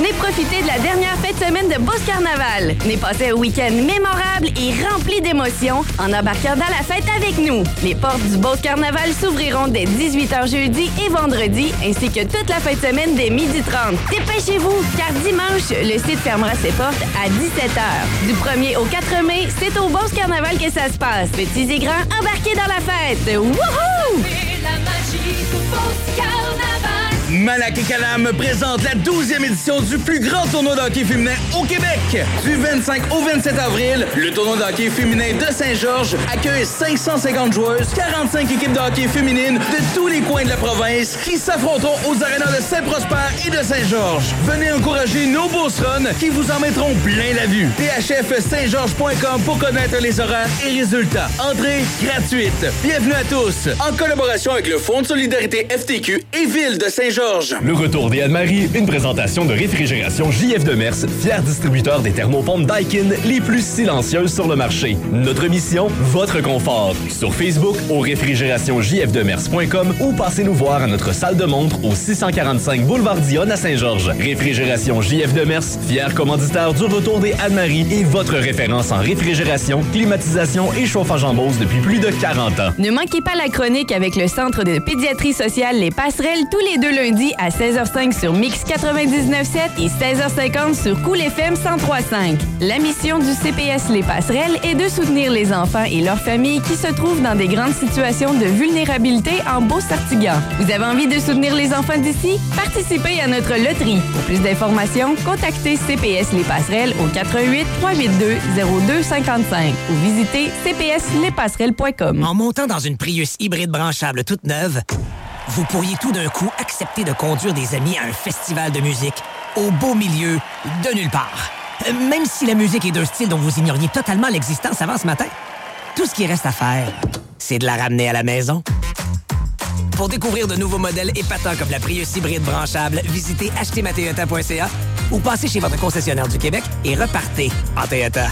Venez profiter de la dernière fête de semaine de Beauce Carnaval. Venez passer un week-end mémorable et rempli d'émotions en embarquant dans la fête avec nous. Les portes du Beauce Carnaval s'ouvriront dès 18h jeudi et vendredi, ainsi que toute la fête de semaine dès 12h30. Dépêchez-vous, car dimanche, le site fermera ses portes à 17h. Du 1er au 4 mai, c'est au Beauce Carnaval que ça se passe. Petits et grands, embarquez dans la fête. Wouhou! C'est la magie du Beauce Carnaval. Malac et Calam présente la 12e édition du plus grand tournoi de hockey féminin au Québec. Du 25 au 27 avril, le tournoi de hockey féminin de Saint-Georges accueille 550 joueuses, 45 équipes de hockey féminines de tous les coins de la province qui s'affronteront aux arénas de Saint-Prosper et de Saint-Georges. Venez encourager nos Beaucerons qui vous en mettront plein la vue. thfsaintgeorges.com pour connaître les horaires et résultats. Entrée gratuite. Bienvenue à tous. En collaboration avec le Fonds de solidarité FTQ et Ville de Saint-Georges. Le retour des Anne-Marie, une présentation de réfrigération JF Demers, fier distributeur des thermopompes Daikin les plus silencieuses sur le marché. Notre mission, votre confort. Sur Facebook, au réfrigérationsjfdemers.com ou passez nous voir à notre salle de montre au 645 boulevard Dionne à Saint-Georges. Réfrigération JF Demers, fier commanditaire du retour des Anne-Marie et votre référence en réfrigération, climatisation et chauffage en Beauce depuis plus de 40 ans. Ne manquez pas la chronique avec le Centre de pédiatrie sociale Les Passerelles tous les 2 lundis à 16h05 sur Mix 99.7 et 16h50 sur Cool FM 103.5. La mission du CPS Les Passerelles est de soutenir les enfants et leurs familles qui se trouvent dans des grandes situations de vulnérabilité en Beauce-Artigan. Vous avez envie de soutenir les enfants d'ici? Participez à notre loterie. Pour plus d'informations, contactez CPS Les Passerelles au 88 382 0255 ou visitez cpslespasserelles.com. En montant dans une Prius hybride branchable toute neuve, vous pourriez tout d'un coup accepter de conduire des amis à un festival de musique au beau milieu de nulle part. Même si la musique est d'un style dont vous ignoriez totalement l'existence avant ce matin. Tout ce qui reste à faire, c'est de la ramener à la maison. Pour découvrir de nouveaux modèles épatants comme la Prius hybride branchable, visitez achetezmatoyota.ca ou passez chez votre concessionnaire du Québec et repartez en Toyota.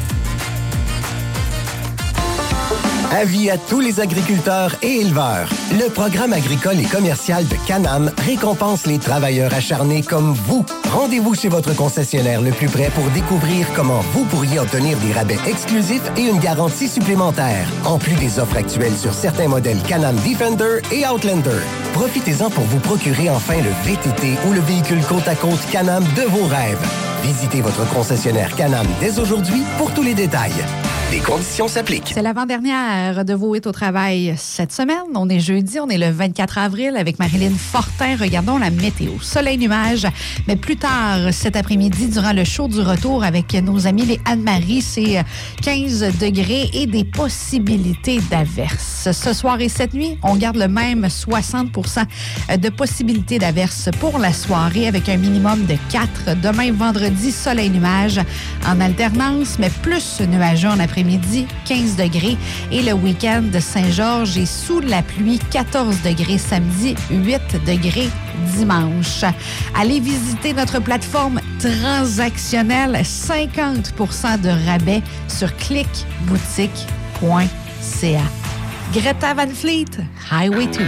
Avis à tous les agriculteurs et éleveurs. Le programme agricole et commercial de Canam récompense les travailleurs acharnés comme vous. Rendez-vous chez votre concessionnaire le plus près pour découvrir comment vous pourriez obtenir des rabais exclusifs et une garantie supplémentaire. En plus des offres actuelles sur certains modèles Can-Am Defender et Outlander. Profitez-en pour vous procurer enfin le VTT ou le véhicule côte-à-côte Can-Am de vos rêves. Visitez votre concessionnaire Can-Am dès aujourd'hui pour tous les détails. Les conditions s'appliquent. C'est l'avant-dernière de vos hits au travail cette semaine. On est jeudi, on est le 24 avril avec Marilyn Fortin. Regardons la météo. Soleil, nuages, mais plus tard cet après-midi, durant le show du retour avec nos amis les Anne-Marie, c'est 15 degrés et des possibilités d'averses. Ce soir et cette nuit, on garde le même 60% de possibilités d'averses pour la soirée avec un minimum de 4. Demain, vendredi, soleil, nuages en alternance, mais plus nuageux en après-midi, 15 degrés. Et le week-end de Saint-Georges est sous la pluie, 14 degrés samedi, 8 degrés dimanche. Allez visiter notre plateforme transactionnelle, 50% de rabais sur clickboutique.ca. Greta Van Fleet, Highway 2.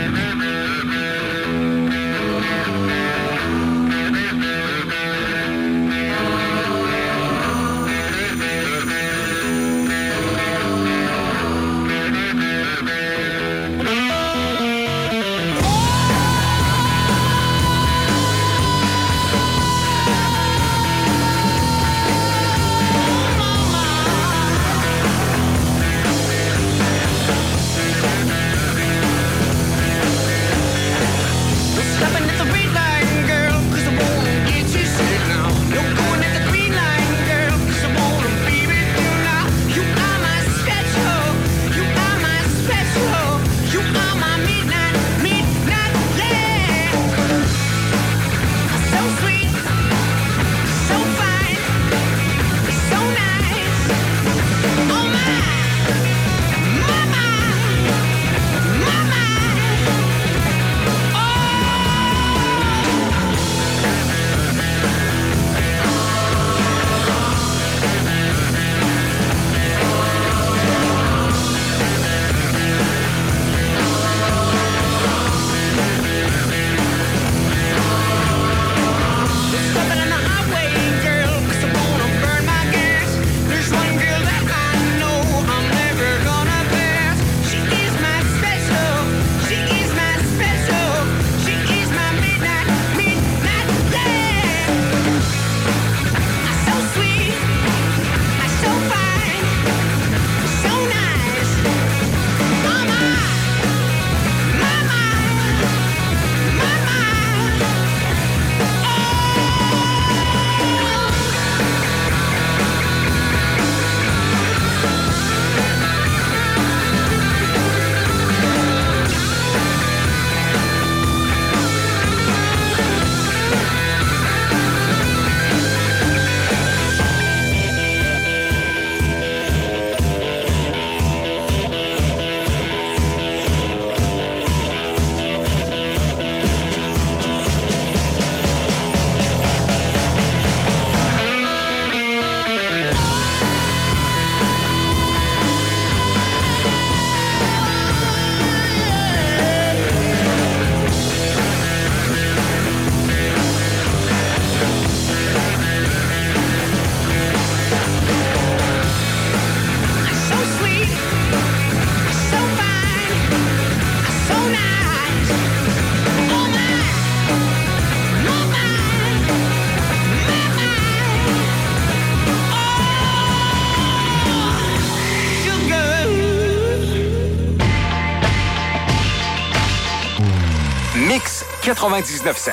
99.7.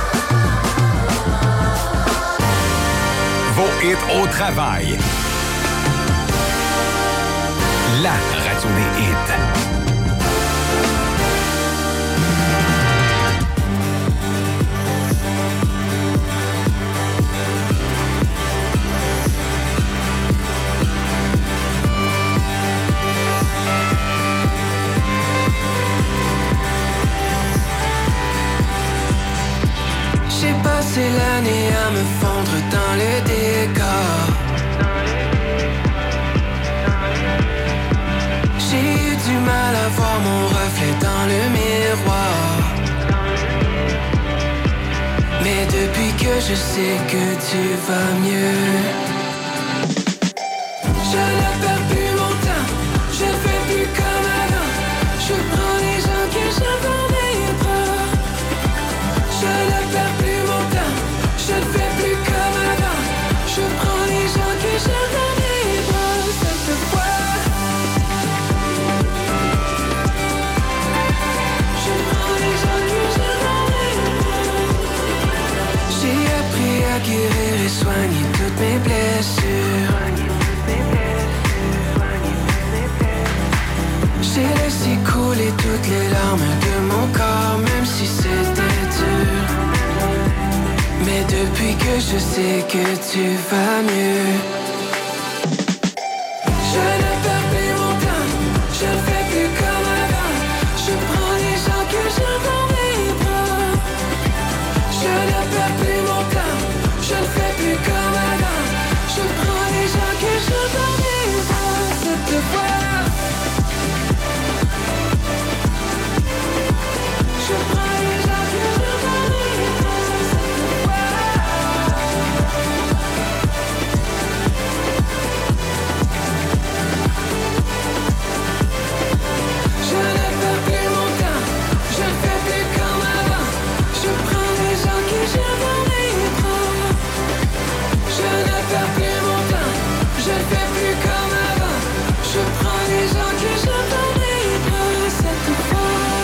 Vos hits au travail. La radio des hits. J'ai passé l'année à me fondre dans le décor. J'ai eu du mal à voir mon reflet dans le miroir. Mais depuis que je sais que tu vas mieux, je ne perds plus mon temps, je ne fais plus comme avant. Je prends les gens que j'aime dans mes bras. Je ne perds plus mon temps, je ne fais plus comme avant. Je prends les gens que j'aime dans mes bras. Cette fois, je prends les gens que j'aime dans mes bras. J'ai appris à guérir et soigner toutes mes blessures. J'ai laissé couler toutes les larmes de mon corps, même si c'était dur. Mais depuis que je sais que tu vas mieux, je ne perds plus mon temps, je ne fais plus comme avant. Je prends les gens que j'aime dans mes bras. Je ne perds plus mon temps, je ne fais plus comme avant. Je prends les gens que j'aime dans mes bras. Cette fois, je prends les gens que j'aime dans mes bras. Cette fois, je ne perds plus mon temps, je ne fais plus comme avant. Je prends les gens que j'aime dans mes bras. Je ne perds plus mon temps, je ne fais plus comme avant. Je prends les gens que j'aime dans mes bras. Cette fois,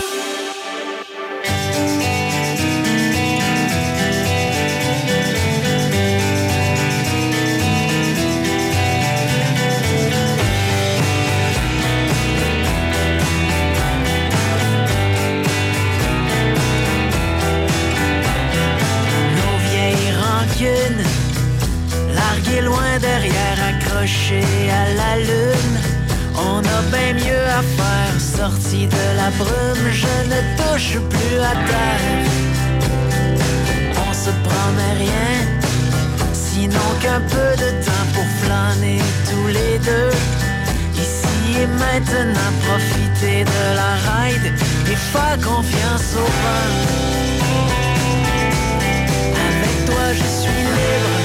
nos vieilles rancunes, larguées loin derrière, accrochées à la lune. On a bien mieux à faire, sorti de la brume, je ne touche plus à terre. On se promet rien, sinon qu'un peu de temps pour flâner tous les deux. Ici et maintenant, profiter de la ride et faire confiance au vent. Avec toi je suis libre.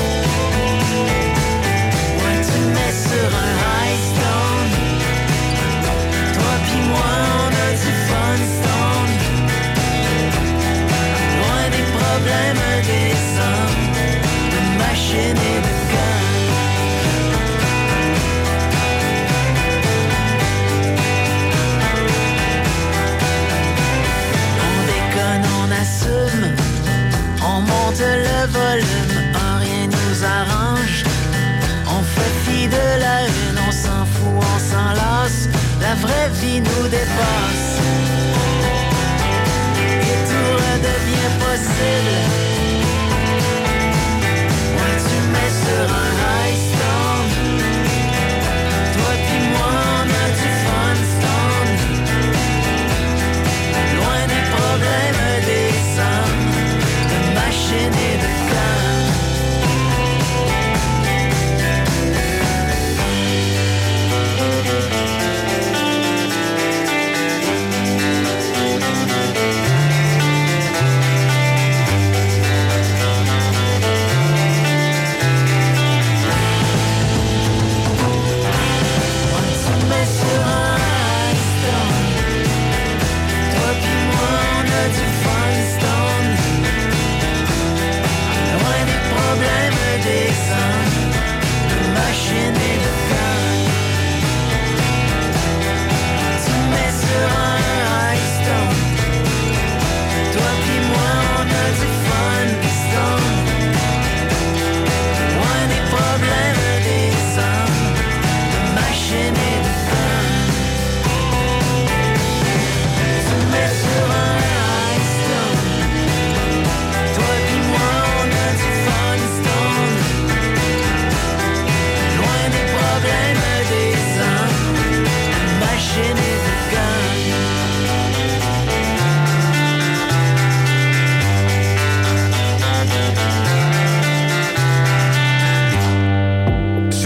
Ouais, tu mets sur un high stone. Toi pis moi on a du fun stone. Loin des problèmes des hommes, de machines et de guns. On déconne, on assume, on monte le volume, rien nous arrange. On fait fi de la une, on s'en fout, on s'en lasse. La vraie vie nous dépasse. Et tout redevient possible. Ouais, tu mets sur un high stone. Toi pis moi on a du fun stone. Loin des problèmes des hommes, de machines et de guns.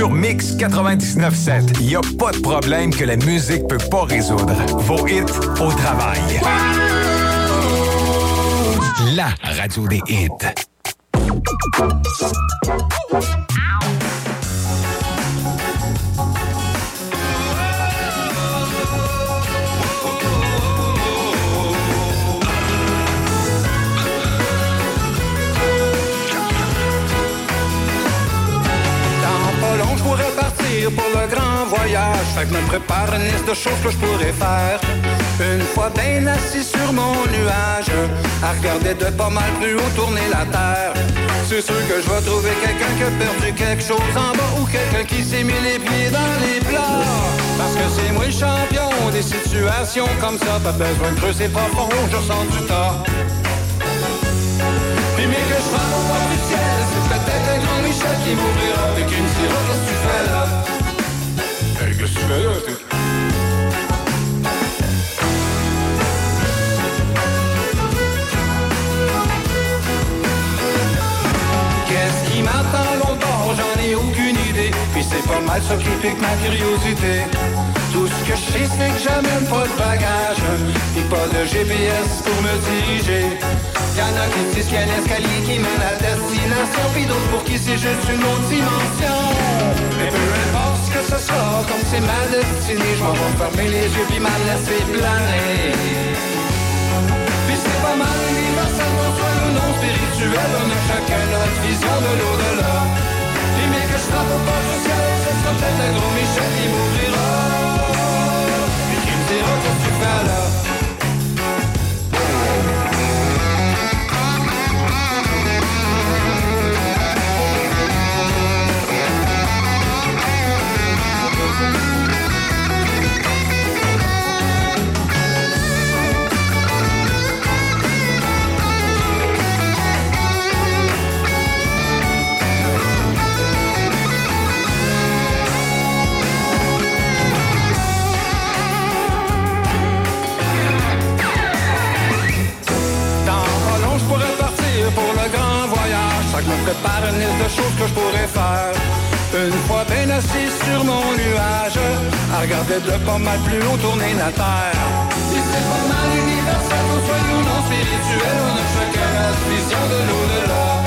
sur Mix 99.7. Il n'y a pas de problème que la musique peut pas résoudre. Vos hits au travail. La radio des hits. Je pourrais partir pour le grand voyage. Fait que me prépare une liste de choses que je pourrais faire. Une fois bien assis sur mon nuage, à regarder de pas mal plus haut tourner la terre. C'est sûr que je vais trouver quelqu'un qui a perdu quelque chose en bas, ou quelqu'un qui s'est mis les pieds dans les plats. Parce que c'est moi le champion des situations comme ça. Pas besoin de creuser profond, je ressens du tas. Puis mais que je frappe au bord du ciel, c'est peut-être un grand Michel qui m'ouvrira et qui me dira qu'est-ce que tu fais là. Hey, qu'est-ce que tu fais là, t'es? Qu'est-ce qui m'attend l'autre bord, j'en ai aucune idée. Puis c'est pas mal ça qui pique ma curiosité. Tout ce que je sais c'est que j'amène pas de bagage, et pas de GPS pour me diriger. Y'en a qui disent qu'il y a un escalier qui mène à destination, puis d'autres pour qui c'est juste une autre dimension. Mais peu importe ce que ce sera, comme c'est ma destinée, je m'en vais fermer les yeux puis m'en laisser planer. Puis c'est pas mal universel, qu'on soit ou non spirituel, on a chacun notre vision de l'au-delà. Puis mais que je frappe au bord du ciel, ce sera peut-être un gros Michel qui m'ouvrira, puis qui me dira qu'est-ce que tu fais là. Pour le grand voyage, ça que me prépare une liste de choses que je pourrais faire. Une fois bien assis sur mon nuage, à regarder de pas mal plus haut tourner la terre. Si c'est pas mal universel, qu'on soit ou non spirituel, on a chacun notre vision de l'au-delà.